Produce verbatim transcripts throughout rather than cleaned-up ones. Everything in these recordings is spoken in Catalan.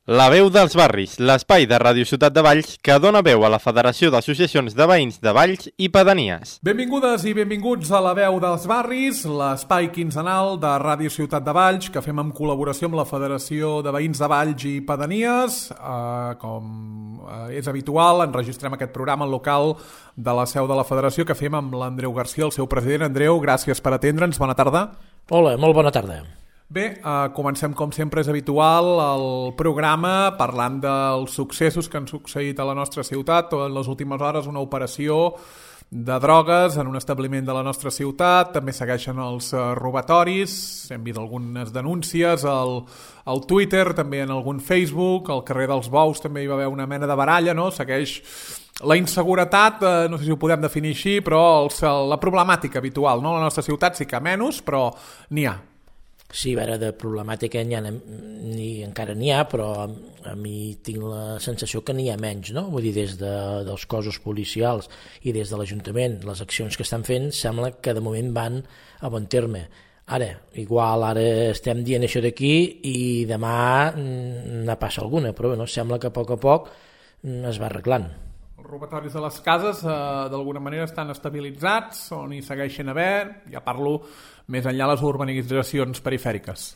La veu dels barris, l'espai de Ràdio Ciutat de Valls que dona veu a la Federació d'Associacions de Veïns de Valls i Pedanies. Benvingudes i benvinguts a la veu dels barris, l'espai quinzenal de Ràdio Ciutat de Valls que fem en col·laboració amb la Federació de Veïns de Valls i Pedanies. Eh, com eh, és habitual, enregistrem aquest programa al local de la seu de la Federació que fem amb l'Andreu Garcia, el seu president. Andreu, gràcies per atendre'ns. Bona tarda. Hola, molt bona tarda. Bé, eh, comencem com sempre és habitual el programa parlant dels successos que han succeït a la nostra ciutat. En les últimes hores una operació de drogues en un establiment de la nostra ciutat, també segueixen els eh, robatoris, hem vist algunes denúncies al, al Twitter, també en algun Facebook, al carrer dels Bous també hi va haver una mena de baralla, no? Segueix la inseguretat, eh, no sé si ho podem definir així, però els, la problemàtica habitual, no? A la nostra ciutat sí que menys, però n'hi ha. Sí, a veure, de problemàtica n'hi ha, ni, encara n'hi ha, però a, a mi tinc la sensació que n'hi ha menys, no? Vull dir, des de, dels cossos policials i des de l'Ajuntament, les accions que estan fent sembla que de moment van a bon terme. Ara, igual ara estem dient això d'aquí i demà ne passa alguna, però bueno, sembla que a poc a poc es va arreglant. Els robatoris de les cases eh, d'alguna manera estan estabilitzats o n'hi segueixen haver, ja parlo més enllà les urbanitzacions perifèriques.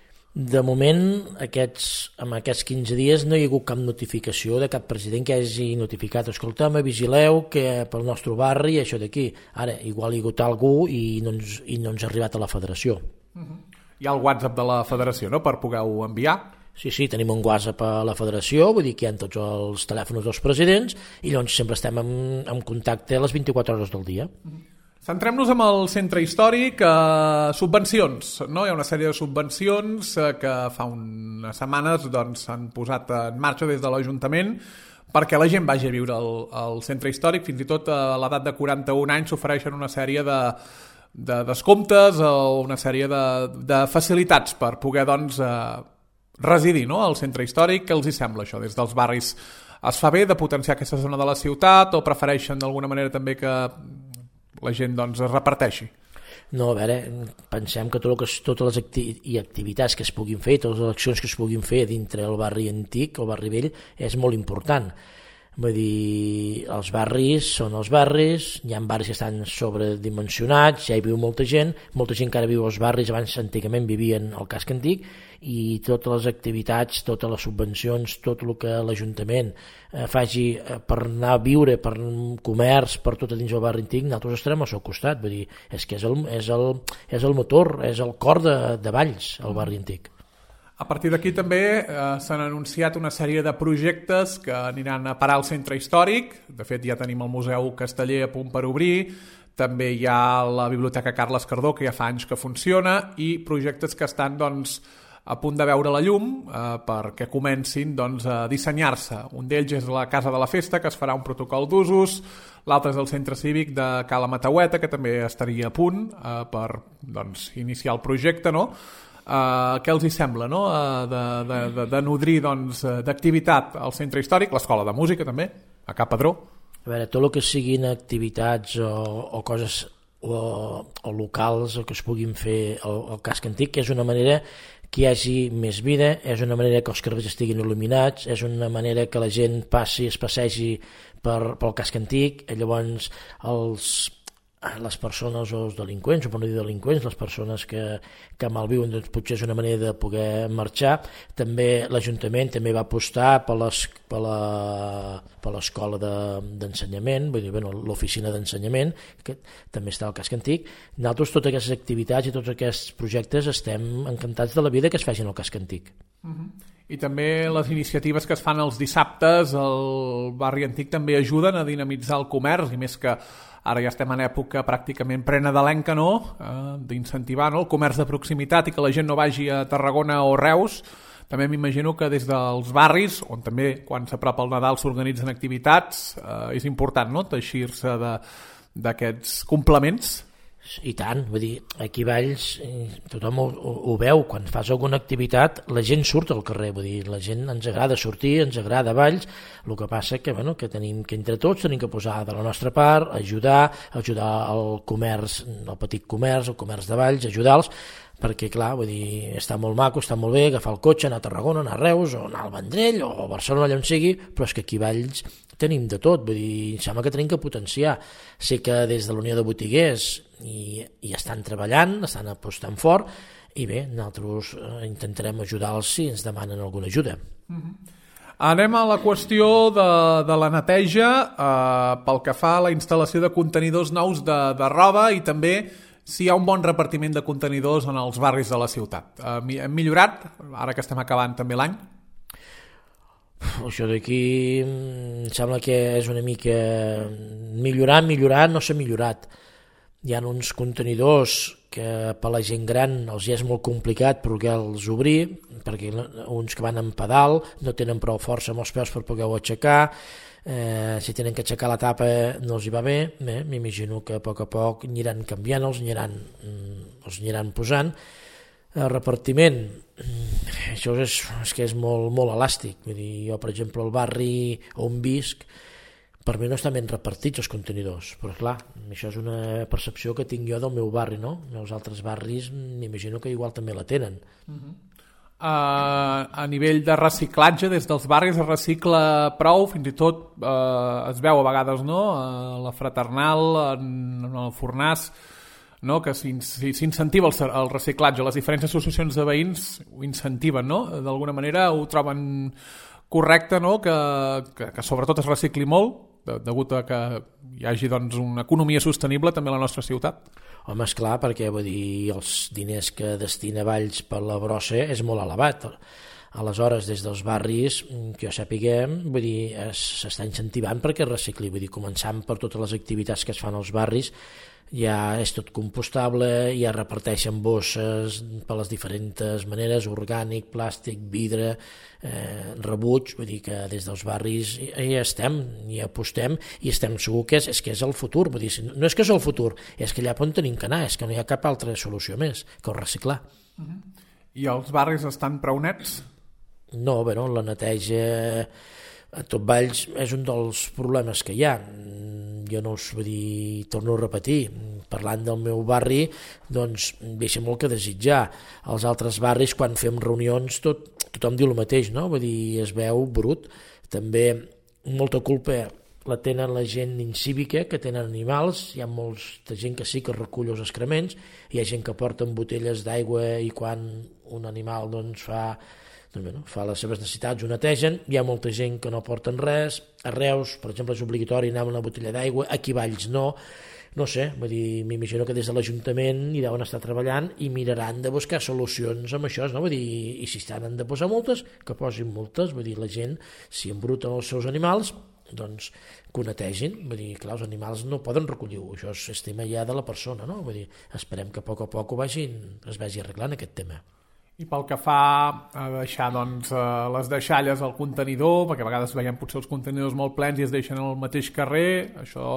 De moment, aquests, en aquests quinze dies no hi ha hagut cap notificació de cap president que hagi notificat. Escolta'm, vigileu que pel nostre barri això d'aquí. Ara, igual hi ha hagut algú i no ens, i no ens ha arribat a la federació. Uh-huh. Hi ha el WhatsApp de la federació, no?, per poder-ho enviar. Sí, sí, tenim un WhatsApp a la federació, vull dir que hi ha tots els telèfons dels presidents i llavors sempre estem en, en contacte a les vint-i-quatre hores del dia. Centrem-nos en el centre històric, eh, subvencions, no? Hi ha una sèrie de subvencions eh, que fa unes setmanes doncs, s'han posat en marxa des de l'Ajuntament perquè la gent vagi a viure al, al centre històric, fins i tot a l'edat de quaranta-un anys s'ofereixen una sèrie de de descomptes o una sèrie de, de facilitats per poder doncs, eh, residir, no?, al centre històric. Què els hi sembla això? Des dels barris es fa bé de potenciar aquesta zona de la ciutat o prefereixen d'alguna manera també que la gent doncs, es reparteixi? No, a veure, pensem que, tot que totes les acti i activitats que es puguin fer, totes les accions que es puguin fer dintre el barri antic o barri vell és molt important. Vull dir, els barris són els barris, hi ha barris que estan sobredimensionats, ja hi viu molta gent, molta gent que ara viu als barris, abans antigament vivien al casc antic, i totes les activitats, totes les subvencions, tot el que l'Ajuntament eh, faci per anar a viure, per comerç, per tot a dins del barri antic, nosaltres estarem al seu costat. Vull dir, és que és el, és el, és el motor, és el cor de, de Valls, el barri antic. A partir d'aquí també eh, s'han anunciat una sèrie de projectes que aniran a parar al centre històric. De fet, ja tenim el Museu Casteller a punt per obrir, també hi ha la Biblioteca Carles Cardó, que ja fa anys que funciona, i projectes que estan doncs, a punt de veure la llum eh, perquè comencin doncs, a dissenyar-se. Un d'ells és la Casa de la Festa, que es farà un protocol d'usos, l'altre és el Centre Cívic de Cala Mataueta, que també estaria a punt eh, per doncs, iniciar el projecte, no? Uh, què els hi sembla, no? uh, de, de, de, de nodrir doncs, d'activitat al centre històric, l'escola de música també, a Cap Padró. A veure, tot el que siguin activitats o, o coses o, o locals o que es puguin fer al, al casc antic és una manera que hi hagi més vida, és una manera que els carrers estiguin il·luminats, és una manera que la gent passi, es passegi per, pel casc antic, i llavors els les persones o els delinqüents, o per no dir delinqüents, les persones que, que malviuen, doncs potser és una manera de poder marxar. També l'Ajuntament també va apostar per l'escola d'ensenyament, vull dir, bueno, l'oficina d'ensenyament, que també està al casc antic. Nosaltres totes aquestes activitats i tots aquests projectes estem encantats de la vida que es facin al casc antic. Uh-huh. I també les iniciatives que es fan els dissabtes al barri antic també ajuden a dinamitzar el comerç, i més que ara ja estem en època pràcticament prenadalenca, no? Eh, d'incentivar, no?, el comerç de proximitat i que la gent no vagi a Tarragona o Reus. També m'imagino que des dels barris, on també quan s'apropa el Nadal s'organitzen activitats, eh, és important, no?, teixir-se d'aquests complements. I tant, vull dir, aquí a Valls tothom ho, ho, ho veu, quan fas alguna activitat la gent surt al carrer, vull dir, la gent ens agrada sortir, ens agrada Valls, el que passa que, bueno, que tenim que entre tots tenim que posar de la nostra part, ajudar, ajudar el comerç, el petit comerç, el comerç de Valls, ajudar-los, perquè clar, vull dir, està molt maco, està molt bé agafar el cotxe, anar a Tarragona, anar a Reus o anar al Vendrell o a Barcelona, allà on sigui, però és que aquí a Valls tenim de tot, vull dir, em sembla que tenim que potenciar. Sé que des de la Unió de Botiguers i, i estan treballant, estan apostant fort, i bé, nosaltres intentarem ajudar-los si ens demanen alguna ajuda. Mm-hmm. Anem a la qüestió de, de la neteja, eh, pel que fa a la instal·lació de contenidors nous de, de roba i també si hi ha un bon repartiment de contenidors en els barris de la ciutat. Eh, hem millorat, ara que estem acabant també l'any? Això d'aquí em sembla que és una mica millorar, millorar, no s'ha millorat. Hi ha uns contenidors que per la gent gran els ja és molt complicat poder-los obrir, perquè uns que van en pedal no tenen prou força amb els peus per poder-ho aixecar, eh, si tenen que aixecar la tapa no els hi va bé, eh, m'imagino que a poc a poc aniran canviant, els aniran, els aniran posant. El repartiment, això és, és que és molt, molt elàstic. Vull dir, jo, per exemple, al barri on visc, per mi no estan ben repartits els contenidors, però clar, això és una percepció que tinc jo del meu barri, no? Els altres barris m'imagino que igual també la tenen. Uh-huh. Uh, a nivell de reciclatge, des dels barris es recicla prou, fins i tot uh, es veu a vegades, no? Uh, la Fraternal, en, en el Fornàs, no? Que s'incentiva el, el reciclatge. Les diferents associacions de veïns ho incentiven, no? D'alguna manera ho troben correcte, no? Que, que, que sobretot es recicli molt, de, degut a que hi hagi doncs, una economia sostenible també a la nostra ciutat. Home, esclar, perquè vull dir, els diners que destina Valls per la brossa és molt elevat. Aleshores, des dels barris, que jo sapiguem, vull dir, s'està incentivant perquè es recicli, vull dir, començant per totes les activitats que es fan als barris, ja és tot compostable, ja reparteixen bosses per les diferents maneres, orgànic, plàstic, vidre, eh, rebuig, vull dir que des dels barris ja estem, ja apostem i estem segur que és, és que és el futur, vull dir, no és que és el futur, és que allà on tenim que anar, és que no hi ha cap altra solució més que el reciclar. Uh-huh. I els barris estan prou nets? No, bueno, la neteja a tot Valls és un dels problemes que hi ha. Jo no us vull dir, torno a repetir, parlant del meu barri, doncs deixa molt que desitjar. Als altres barris, quan fem reunions, tot, tothom diu el mateix, no? Vull dir, es veu brut. També molta culpa la tenen la gent incívica, que tenen animals, hi ha molta gent que sí que recull els excrements, hi ha gent que porten botelles d'aigua i quan un animal doncs, fa... Doncs, bueno, fa les seves necessitats, ho netegen, hi ha molta gent que no porten res, a Reus, per exemple, és obligatori anar amb una botella d'aigua, aquí a Valls no, no sé, vull dir, m'imagino que des de l'Ajuntament hi deuen estar treballant i miraran de buscar solucions amb això, no? Vull dir, i si estan de posar multes, que posin multes, vull dir, la gent, si embruten els seus animals, doncs que ho netegin, vull dir, clar, els animals no poden recollir-ho, això és tema ja de la persona, no? Vull dir, esperem que a poc a poc ho vagin, es vagi arreglant aquest tema. I pel que fa a deixar doncs, les deixalles al contenidor, perquè a vegades veiem potser els contenidors molt plens i es deixen al mateix carrer, això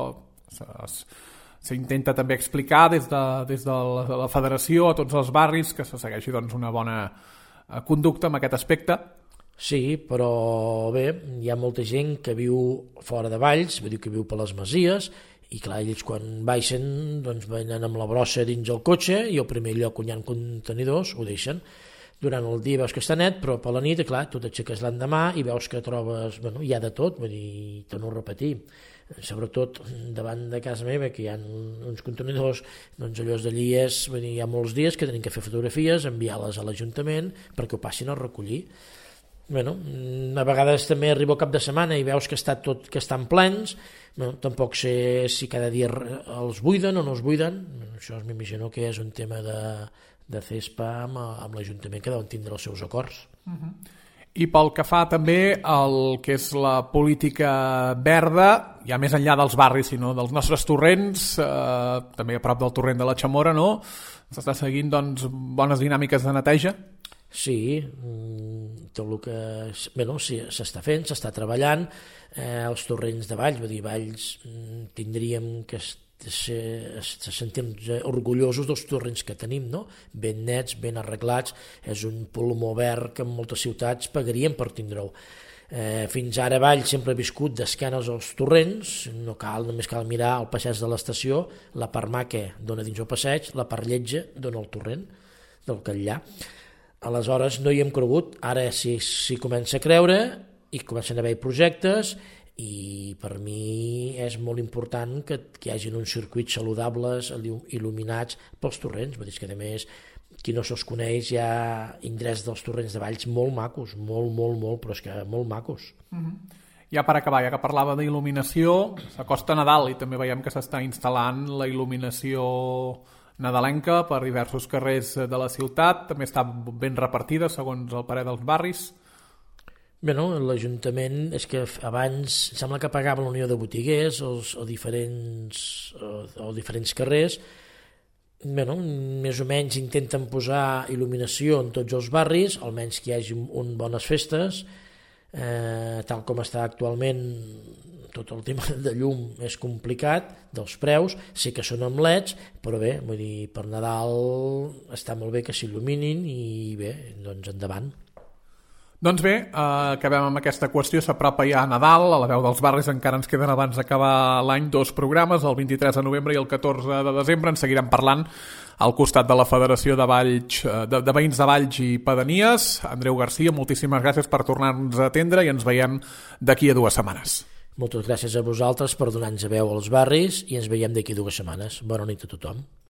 s'intenta també explicar des de, des de la federació a tots els barris que se segueixi doncs, una bona conducta en aquest aspecte. Sí, però bé, hi ha molta gent que viu fora de Valls, vull dir que viu per les masies, i clar, ells quan baixen doncs venen amb la brossa dins el cotxe i al primer lloc on hi ha contenidors ho deixen. Durant el dia veus que està net, però per la nit, clar, tu t'aixeques l'endemà i veus que trobes, bueno, hi ha de tot, vull dir, torno a repetir, sobretot davant de casa meva, que hi ha uns contenidors, doncs allò d'allí és, vull dir, hi ha molts dies que tenim que fer fotografies, enviar-les a l'Ajuntament perquè ho passin a recollir. Bueno, a vegades també arriba el cap de setmana i veus que, està tot, que estan plens, bueno, tampoc sé si cada dia els buiden o no els buiden, bueno, això m'imagino que és un tema de, de C E S P A amb, amb l'Ajuntament que deuen tindre els seus acords. Uh-huh. I pel que fa també el que és la política verda, ja més enllà dels barris, sinó dels nostres torrents, eh, també a prop del torrent de la Chamora, no? S'està seguint doncs, bones dinàmiques de neteja? Sí, tot el que bueno, sí, s'està fent, s'està treballant, eh, els torrents de Valls, vull dir, Valls tindríem que se sentim orgullosos dels torrents que tenim, no? Ben nets, ben arreglats, és un pulmó verd que en moltes ciutats pagaríem per tindre-ho. Eh, fins ara Valls sempre ha viscut d'esquenes als torrents, no cal, només cal mirar el passeig de l'estació, la part maca dona dins el passeig, la part lletja dona el torrent. del Catllà. Aleshores no hi hem cregut, ara sí, sí comença a creure i comencen a haver projectes i per mi és molt important que, que hi hagi uns circuits saludables, il·luminats pels torrents. Vull dir que a més, qui no se'ls coneix, hi ha indrets dels torrents de Valls molt macos, molt, molt, molt, però és que molt macos. Mm-hmm. Ja per acabar, ja que parlava d'il·luminació, s'acosta Nadal i també veiem que s'està instal·lant la il·luminació nadalenca per diversos carrers de la ciutat, també està ben repartida segons el parer dels barris. Bé, no, l'Ajuntament és que abans sembla que pagava la Unió de Botiguers o, o, diferents, o, o diferents carrers. Bé, no, més o menys intenten posar il·luminació en tots els barris, almenys que hi hagi un bones festes, eh, tal com està actualment. Tot el tema de llum és complicat, dels preus, sé que són amb leds, però bé, vull dir, per Nadal està molt bé que s'il·luminin i bé, doncs endavant. Doncs bé, eh, acabem amb aquesta qüestió, s'apropa ja a Nadal, a la veu dels barris encara ens queden abans d'acabar l'any dos programes, el vint-i-tres de novembre i el catorze de desembre, en seguirem parlant al costat de la Federació de, Valls, de, de Veïns de Valls i Pedanies. Andreu Garcia, moltíssimes gràcies per tornar-nos a atendre i ens veiem d'aquí a dues setmanes. Moltes gràcies a vosaltres per donar-nos veu als barris i ens veiem d'aquí dues setmanes. Bona nit a tothom.